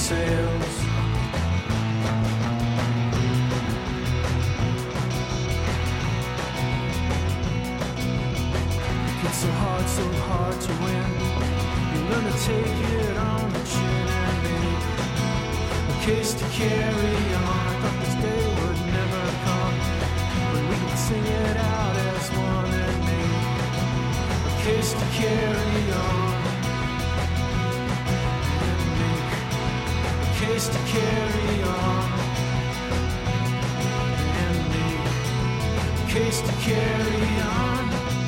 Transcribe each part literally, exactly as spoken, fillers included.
sails. It's so hard, so hard to win. You learn to take it on the chin and make a case to carry on. I thought this day would never come, but we could sing it out as one and make a case to carry on. And make a case to carry on. And make a case to carry on.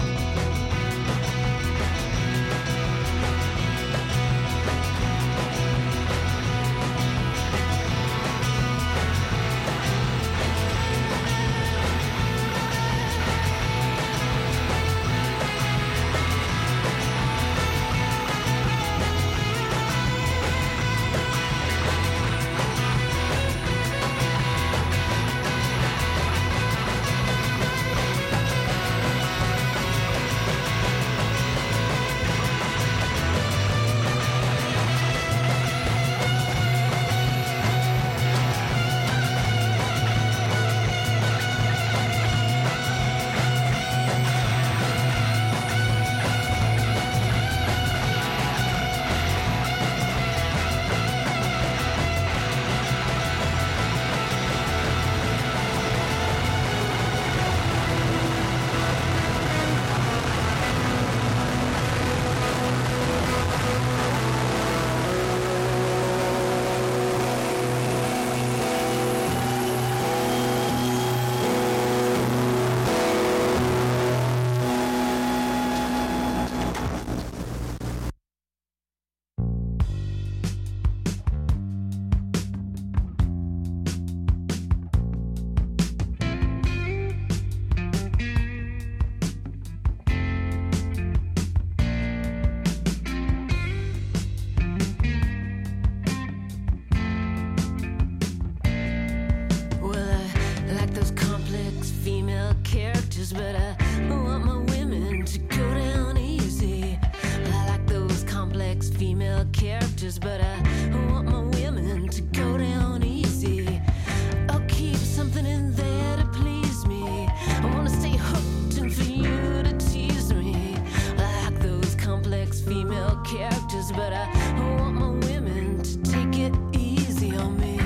But I want my women to go down easy. I like those complex female characters, but I want my women to go down easy. I'll keep something in there to please me. I wanna stay hooked and for you to tease me. I like those complex female characters, but I want my women to take it easy on me.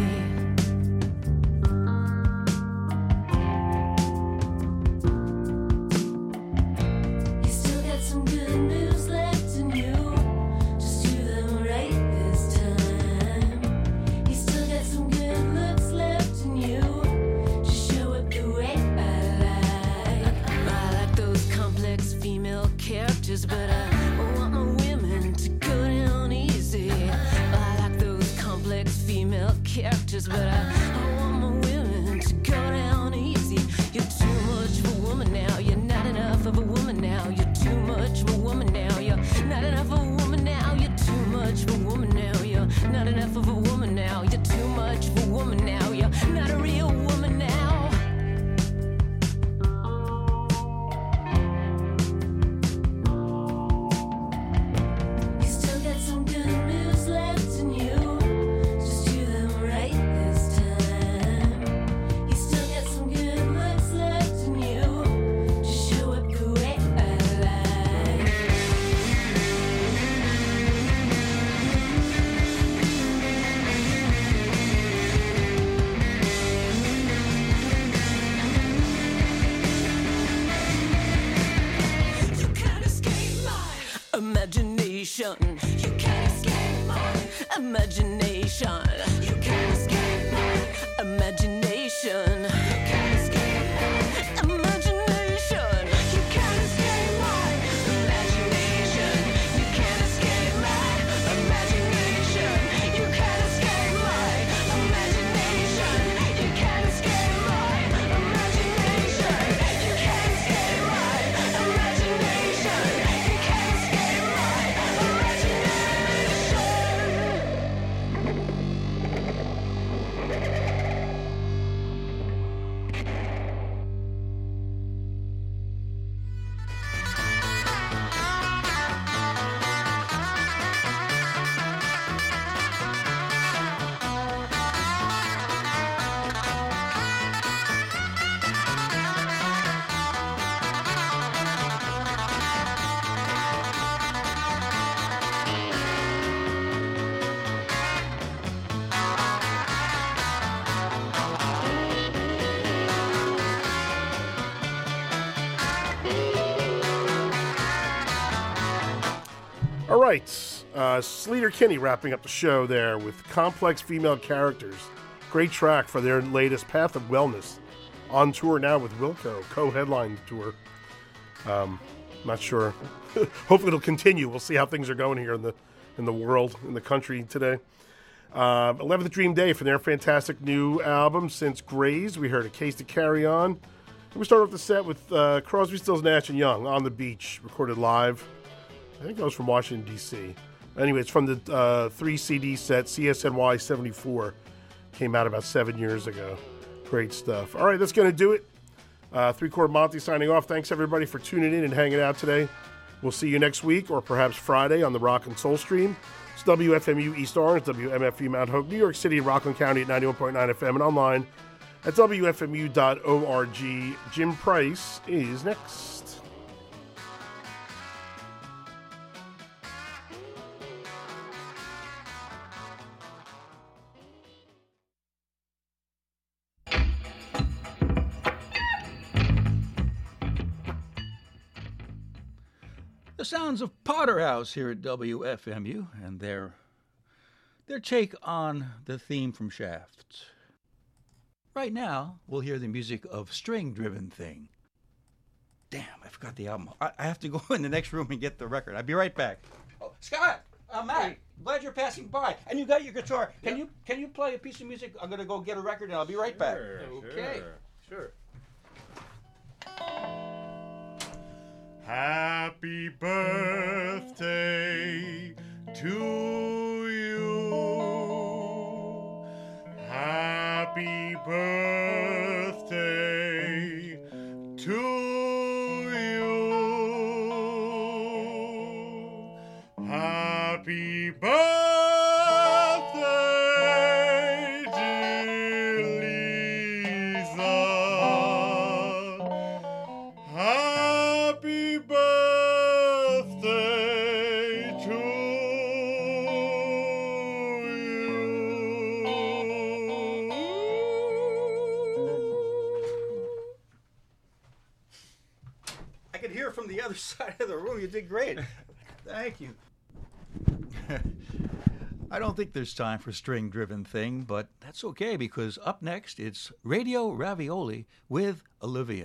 But I want my women to go down easy. I like those complex female characters, but I, I want my women to go down easy. You're too much of a woman now. You're not enough of a woman now. You're too much of a woman now. You're not enough of a woman now. You're too much of a woman now. You're not enough of a woman now. You're too much of a woman now. You're not a real woman now. Imagination, you can't escape my imagination. You can't escape my imagination. You can't escape my imagination. You can't escape my imagination. You can't escape my imagination. You can't escape my imagination. You can't escape my imagination. You can't escape my imagination. You can't escape my imagination. All right, uh, Sleater Kinney wrapping up the show there with Complex Female Characters. Great track for their latest Path of Wellness. On tour now with Wilco, co-headline tour. Um, not sure. Hopefully it'll continue. We'll see how things are going here in the in the world, in the country today. Uh, eleventh Dream Day for their fantastic new album, Since Graze. We heard A Case to Carry On. And we started off the set with uh, Crosby, Stills, Nash and Young, On the Beach, recorded live. I think that was from Washington, D C Anyway, it's from the uh, three C D set, C S N Y seventy-four. Came out about seven years ago. Great stuff. All right, that's going to do it. Uh, Three-Chord Monty signing off. Thanks, everybody, for tuning in and hanging out today. We'll see you next week or perhaps Friday on the Rock and Soul Stream. It's W F M U East Orange, W M F U Mount Hope, New York City, Rockland County at ninety-one point nine F M and online at W F M U dot org. Jim Price is next. The sounds of Potterhouse here at W F M U and their their take on the theme from Shaft. Right now, we'll hear the music of String Driven Thing. Damn, I forgot the album. I, I have to go in the next room and get the record. I'll be right back. Oh, Scott, uh, Matt, glad you're passing by. And you got your guitar. Can yep. you can you play a piece of music? I'm gonna go get a record and I'll be right back. Sure, okay. Sure. sure. Happy birthday to you. Happy birthday to you. Happy birthday, dear Lisa. Happy birthday to you. I could hear from the other side of the room. You did great. Thank you. I don't think there's time for String Driven Thing, but that's okay because up next it's Radio Ravioli with Olivia.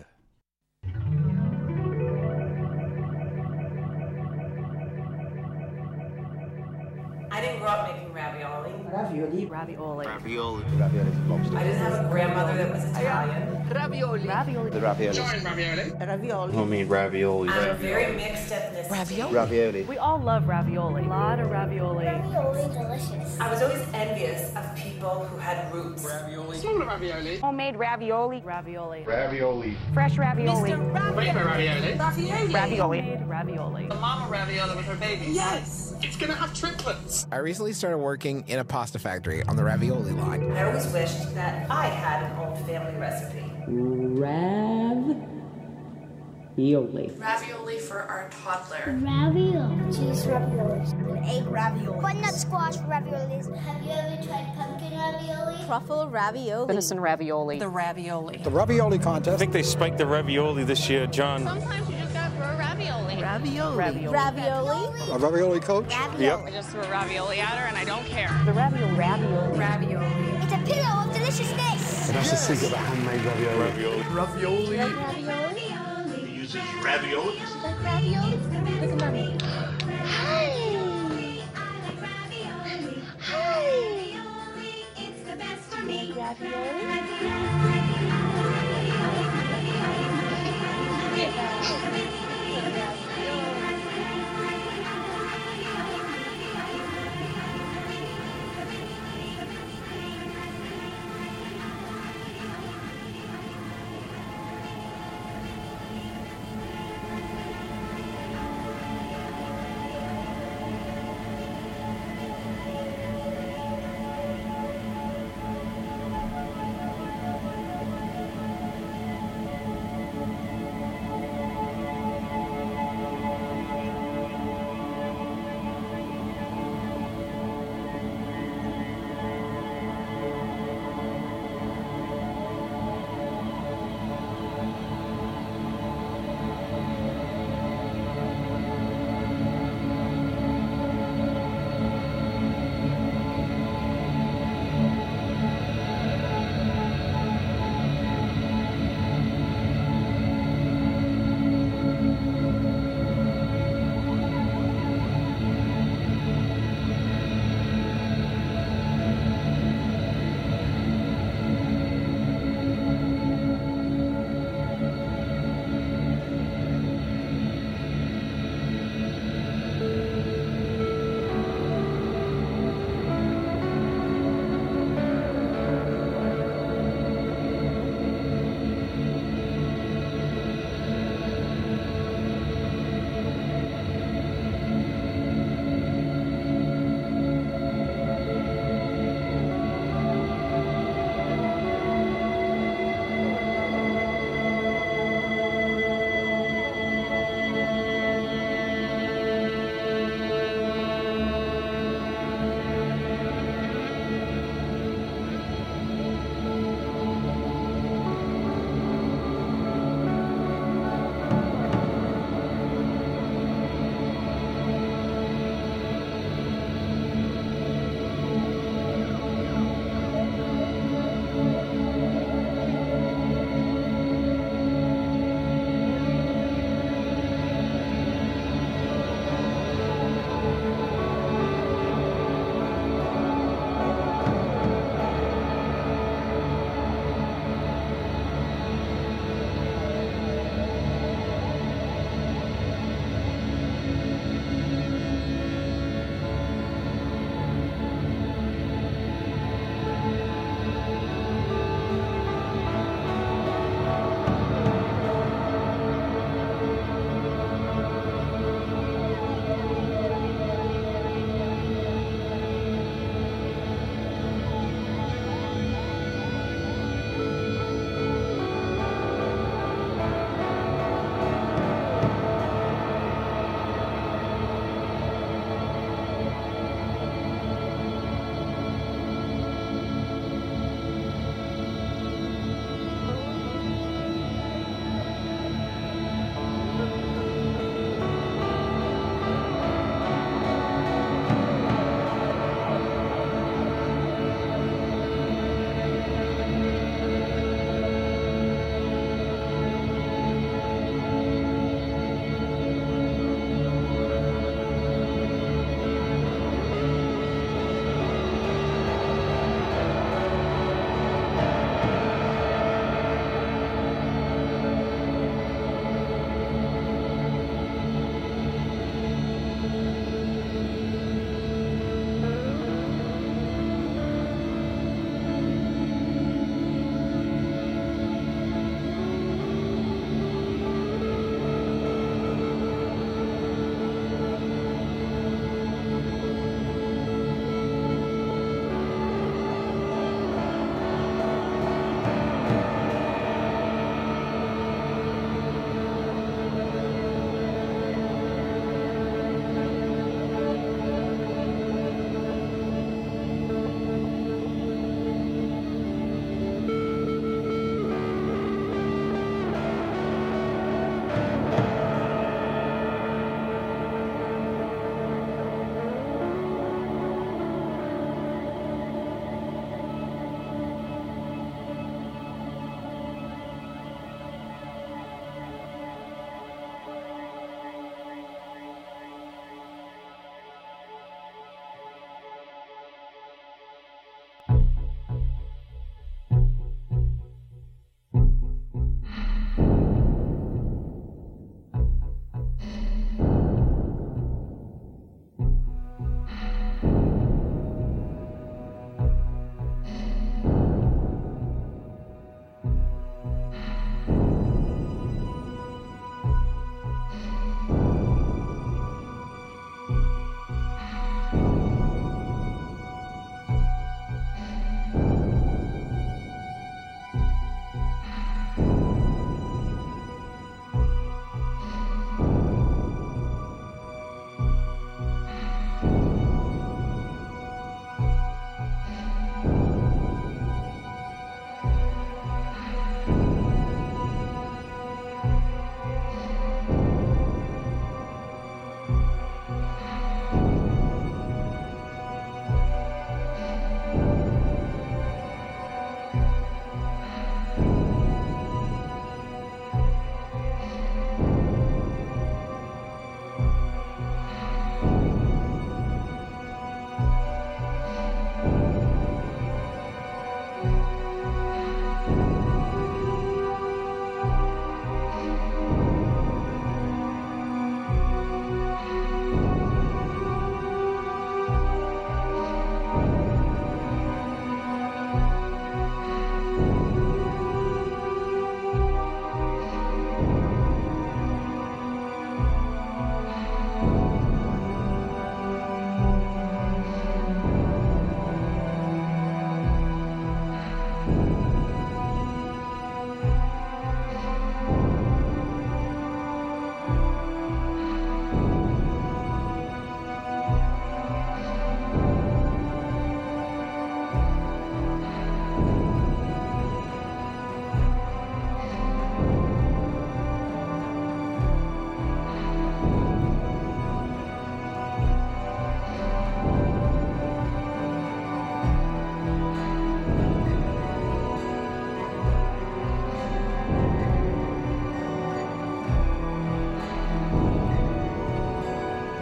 I didn't grow up making ravioli. Ravioli. Ravioli. Ravioli. Ravioli is lobster. I didn't have a grandmother that was Italian. Ravioli. Ravioli. The ravioli. Giant ravioli. Ravioli. Homemade ravioli. I'm a very mixed ethnicity. Ravioli. Ravioli. We all love ravioli. A lot of ravioli. Ravioli delicious. I was always envious of people who had roots. Ravioli. Smaller ravioli. Homemade ravioli. Ravioli. Ravioli. Fresh ravioli. Mister Ravioli. Ravioli. Ravioli. Ravioli. Made ravioli. The mama ravioli with her baby. Yes. It's gonna have triplets. I recently started working in a pasta factory on the ravioli line. I always wished that I had an old family recipe. Ravioli. Ravioli for our toddler. Ravioli. Cheese raviolis. An egg ravioli. Butternut squash raviolis. Have you ever tried pumpkin ravioli? Truffle ravioli. Venison ravioli. The ravioli. The ravioli contest. I think they spiked the ravioli this year, John. Sometimes you just gotta throw ravioli. Ravioli. Ravioli. Ravioli. A ravioli coach? Ravioli. Yep. I just threw a ravioli at her and I don't care. The ravioli. Ravioli. Ravioli. It's a pillow of deliciousness. That's yes. the secret of handmade ravioli. Ravioli. Ravioli. Ravioli. He uses ravioli. Like ravioli. Look at mommy.